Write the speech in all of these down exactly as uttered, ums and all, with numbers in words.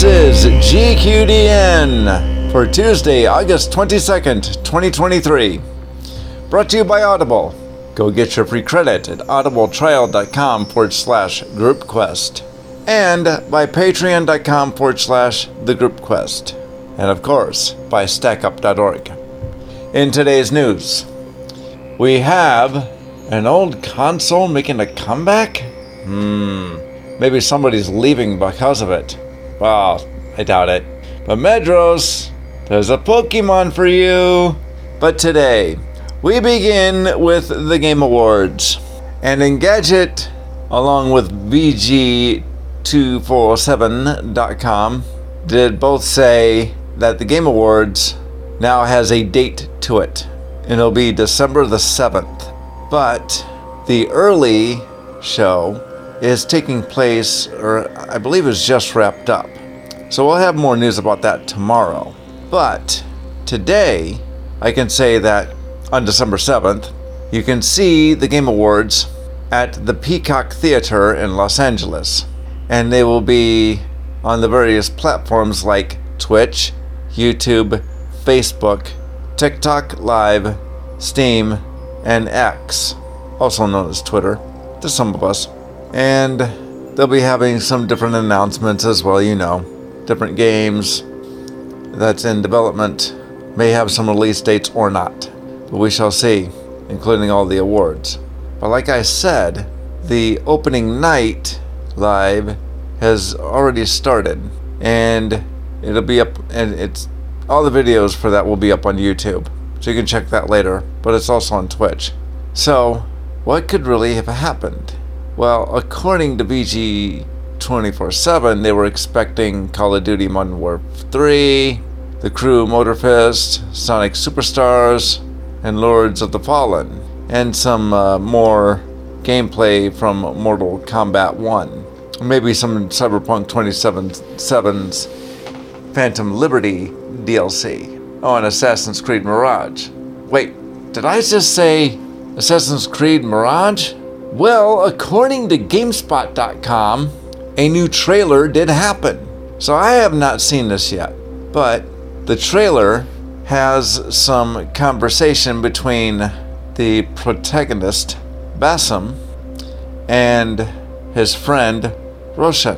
This is G Q D N for Tuesday, August twenty-second, twenty twenty-three. Brought to you by Audible. Go get your free credit at audibletrial.com forward slash groupquest. And by patreon.com forward slash the group quest. And of course, by stackup dot org. In today's news, we have an old console making a comeback? Hmm, maybe somebody's leaving because of it. Well, I doubt it. But Medros, there's a Pokemon for you. But today, we begin with the Game Awards. And Engadget, along with V G two forty-seven dot com, did both say that the Game Awards now has a date to it. And it'll be December the seventh. But the early show is taking place, or I believe is just wrapped up. So we'll have more news about that tomorrow. But today, I can say that on December seventh, you can see the Game Awards at the Peacock Theater in Los Angeles. And they will be on the various platforms like Twitch, YouTube, Facebook, TikTok Live, Steam, and X, also known as Twitter, to some of us. And they'll be having some different announcements as well, you know. Different games that's in development may have some release dates or not. But we shall see, including all the awards. But like I said, the opening night live has already started. And it'll be up, and it's all the videos for that will be up on YouTube. So you can check that later, but it's also on Twitch. So, what could really have happened? Well, according to V G twenty-four seven, they were expecting Call of Duty Modern Warfare three, The Crew Motorfist, Sonic Superstars, and Lords of the Fallen, and some uh, more gameplay from Mortal Kombat one. Maybe some Cyberpunk twenty seventy-seven's Phantom Liberty D L C. Oh, and Assassin's Creed Mirage. Wait, did I just say Assassin's Creed Mirage? Well, according to GameSpot dot com, a new trailer did happen. So I have not seen this yet, but the trailer has some conversation between the protagonist, Basim, and his friend, Roshan,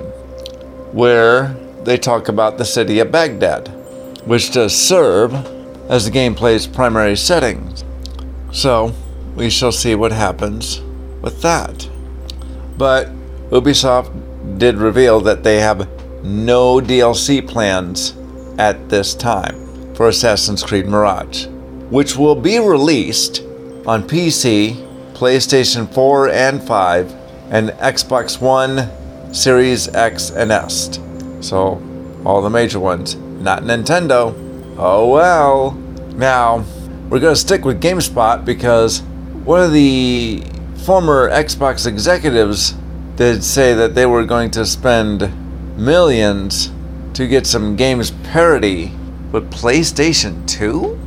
where they talk about the city of Baghdad, which does serve as the gameplay's primary setting. So, we shall see what happens with that. But Ubisoft did reveal that they have no D L C plans at this time for Assassin's Creed Mirage, which will be released on P C, PlayStation four and five, and Xbox One, Series X and S. So, all the major ones, not Nintendo. Oh well. Now, we're going to stick with GameSpot because one of the former Xbox executives did say that they were going to spend millions to get some games parity with PlayStation two?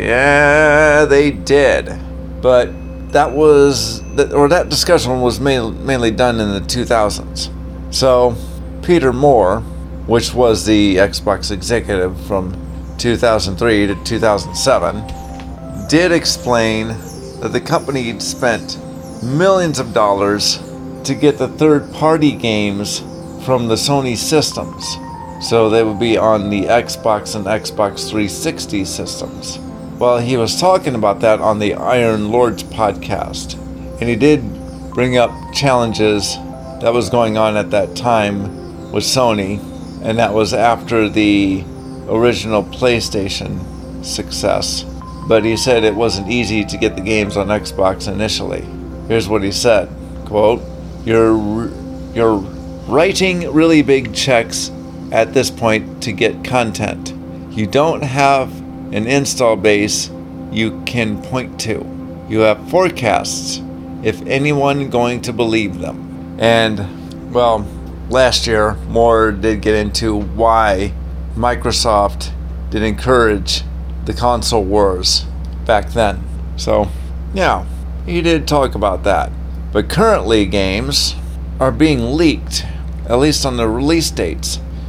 Yeah, they did. But that was, or that discussion was mainly done in the two thousands. So, Peter Moore, which was the Xbox executive from two thousand three to two thousand seven, did explain that the company had spent millions of dollars to get the third-party games from the Sony systems. So they would be on the Xbox and Xbox three sixty systems. Well, he was talking about that on the Iron Lords podcast. And he did bring up challenges that was going on at that time with Sony. And that was after the original PlayStation success. But he said it wasn't easy to get the games on Xbox initially. Here's what he said, quote, You're, you're writing really big checks at this point to get content. You don't have an install base you can point to. You have forecasts, if anyone going to believe them. And, well, last year, Moore did get into why Microsoft did encourage the console wars back then. So, yeah, he did talk about that. But currently, games are being leaked, at least on the release dates.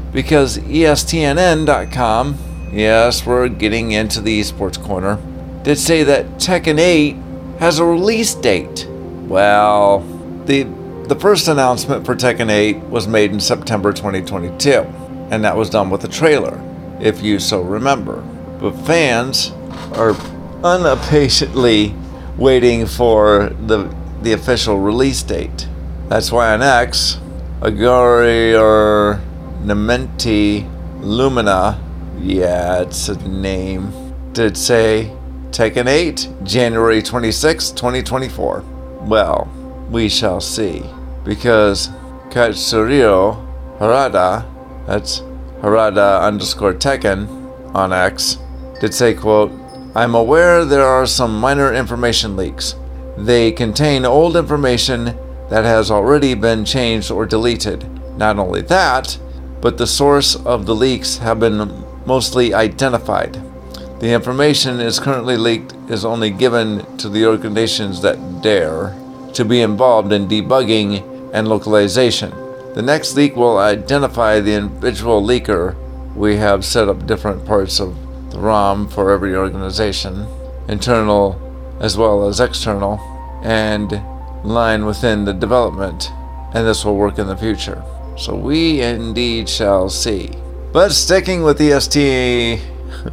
because E S P N dot com, yes, we're getting into the esports corner, did say that Tekken eight has a release date. Well, the the first announcement for Tekken eight was made in September twenty twenty-two, and that was done with a trailer, if you so remember. But fans are unimpatiently waiting for the the official release date. That's why on X, Agori or Nementi Lumina, yeah, it's a name, did say Tekken eight, January twenty-sixth, twenty twenty-four. Well, we shall see, because Katsuhiro Harada, that's Harada underscore Tekken on X, did say, quote, "I'm aware there are some minor information leaks. They contain old information that has already been changed or deleted. Not only that, but the source of the leaks have been mostly identified. The information is currently leaked is only given to the organizations that dare to be involved in debugging and localization. The next leak will identify the individual leaker. We have set up different parts of the ROM for every organization, internal as well as external, and line within the development, and this will work in the future. So we indeed shall see." But sticking with E S P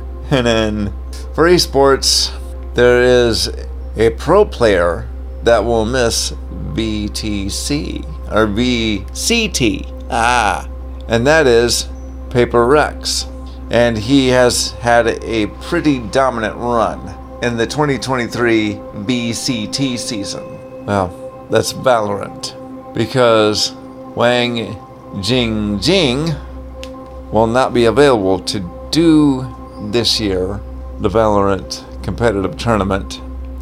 N for esports, there is a pro player that will miss V T C or V C T, ah, and that is Paper Rex, and he has had a pretty dominant run in the twenty twenty-three V C T season. Well, that's Valorant, because Wang Jingjing will not be available to do this year the Valorant competitive tournament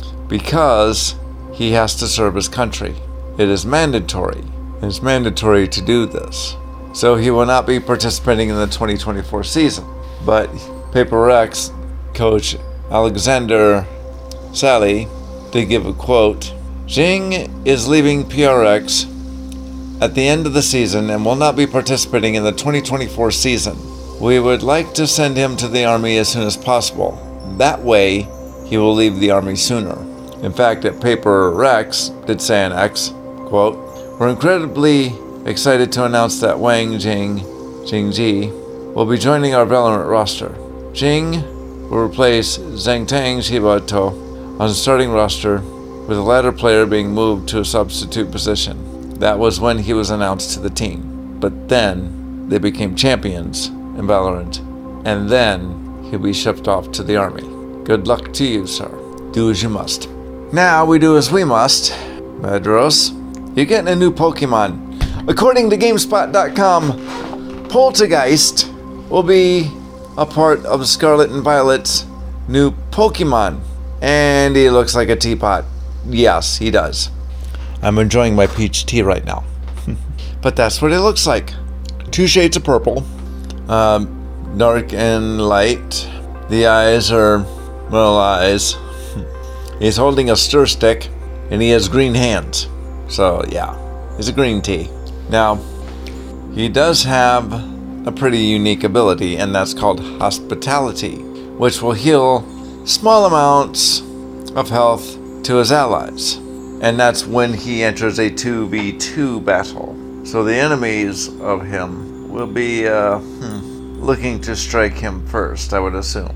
because he has to serve his country. It is mandatory. It's mandatory to do this. So he will not be participating in the twenty twenty-four season. But Paper Rex coach Alexander Sally did give a quote, "Jing is leaving P R X at the end of the season and will not be participating in the twenty twenty-four season. We would like to send him to the Army as soon as possible. That way, he will leave the Army sooner." In fact, at Paper Rex did say on X, quote, "We're incredibly excited to announce that Wang Jing, Jingji, will be joining our Valorant roster. Jing will replace Zhangtang Shibato on the starting roster, with the latter player being moved to a substitute position. That was when he was announced to the team. But then they became champions in Valorant, and then he'll be shipped off to the Army. Good luck to you, sir. Do as you must." Now we do as we must. Medros, you're getting a new Pokemon. According to GameSpot dot com, Poltergeist will be a part of Scarlet and Violet's new Pokemon. And he looks like a teapot. Yes, he does. I'm enjoying my peach tea right now. But that's what it looks like. Two shades of purple. Um, dark and light. The eyes are, well, eyes. He's holding a stir stick, and he has green hands. So, yeah, he's a green tea. Now, he does have a pretty unique ability, and that's called Hospitality, which will heal small amounts of health to his allies. And that's when he enters a two v two battle. So the enemies of him will be uh, hmm, looking to strike him first, I would assume.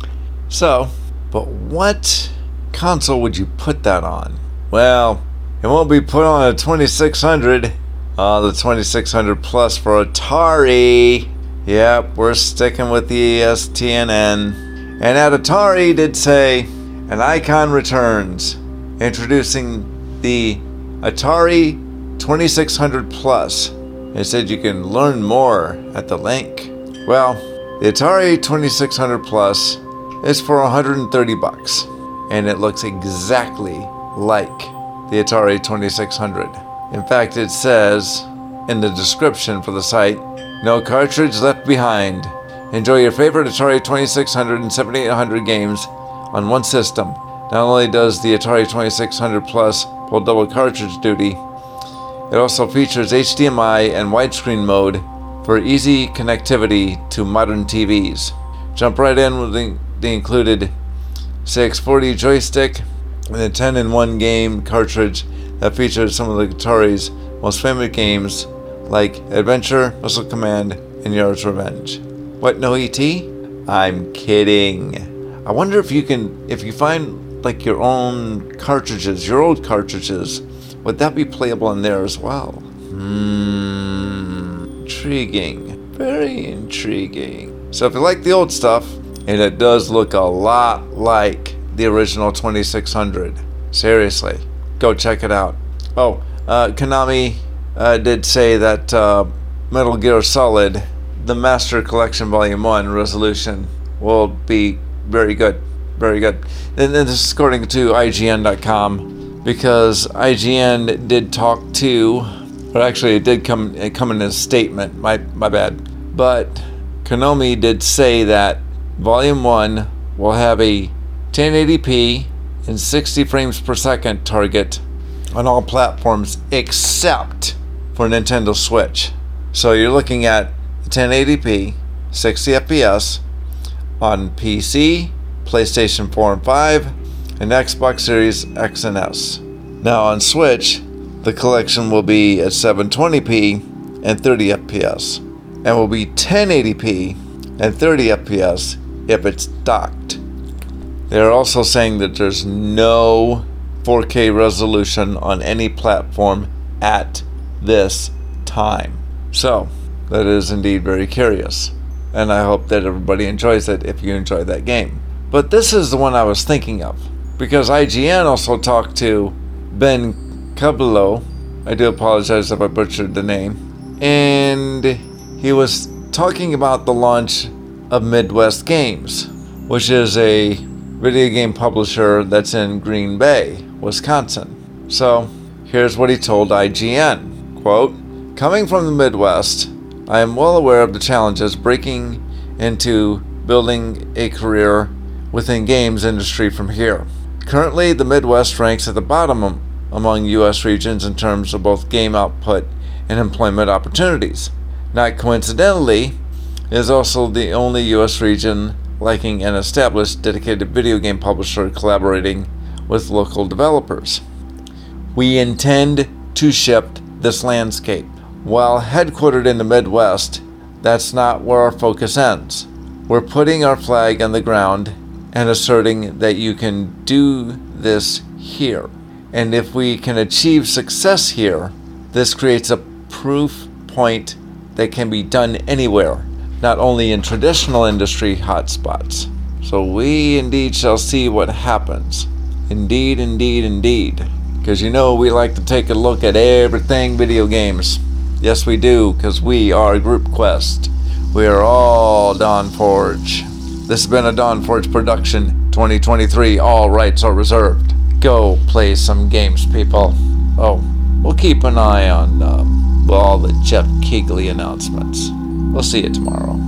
So, but what console would you put that on? Well, it won't be put on a twenty-six hundred. Uh, the twenty-six hundred Plus for Atari. Yep, we're sticking with the E S P N. And at Atari did say, an icon returns, introducing the Atari twenty-six hundred Plus. It said you can learn more at the link. Well, the Atari twenty-six hundred Plus is for one hundred thirty bucks, and it looks exactly like the Atari twenty-six hundred. In fact, it says in the description for the site, "No cartridge left behind. Enjoy your favorite Atari twenty-six hundred and seventy-eight hundred games on one system. Not only does the Atari twenty-six hundred Plus pull double cartridge duty, it also features H D M I and widescreen mode for easy connectivity to modern T Vs. Jump right in with the, the included C X forty joystick and the ten in one game cartridge that features some of the Atari's most famous games like Adventure, Missile Command, and Yard's Revenge. What, no E T? I'm kidding. I wonder if you can, if you find like your own cartridges, your old cartridges, would that be playable in there as well? Hmm, intriguing. Very intriguing. So if you like the old stuff, and it does look a lot like the original twenty-six hundred. Seriously, go check it out. Oh, uh, Konami uh, did say that uh, Metal Gear Solid, the Master Collection Volume one resolution, will be very good. Very good. And, and this is according to I G N dot com, because I G N did talk to, or actually it did come, it come in a statement, my, my bad. But Konami did say that Volume one will have a ten eighty p and sixty frames per second target on all platforms except for Nintendo Switch. So you're looking at ten eighty p, sixty F P S on P C, PlayStation four and five, and Xbox Series X and S. Now on Switch, the collection will be at seven twenty p and thirty F P S, and will be ten eighty p and thirty F P S if it's docked. They're also saying that there's no four K resolution on any platform at this time. So, that is indeed very curious. And I hope that everybody enjoys it if you enjoy that game. But this is the one I was thinking of, because I G N also talked to Ben Cabello. I do apologize if I butchered the name. And he was talking about the launch of Midwest Games, which is a video game publisher that's in Green Bay, Wisconsin. So here's what he told I G N, quote, "Coming from the Midwest, I am well aware of the challenges breaking into building a career within games industry from here. Currently, the Midwest ranks at the bottom among U S regions in terms of both game output and employment opportunities. Not coincidentally, it is also the only U S region lacking an established dedicated video game publisher collaborating with local developers. We intend to shift this landscape. While headquartered in the Midwest, that's not where our focus ends. We're putting our flag on the ground and asserting that you can do this here. And if we can achieve success here, this creates a proof point that can be done anywhere, not only in traditional industry hotspots. So we indeed shall see what happens. Indeed, indeed, indeed. Because you know we like to take a look at everything video games. Yes, we do, because we are Group Quest. We are all Dawn Forge. This has been a Dawn Forge production, twenty twenty-three. All rights are reserved. Go play some games, people. Oh, we'll keep an eye on um, all the Jeff Keighley announcements. We'll see you tomorrow.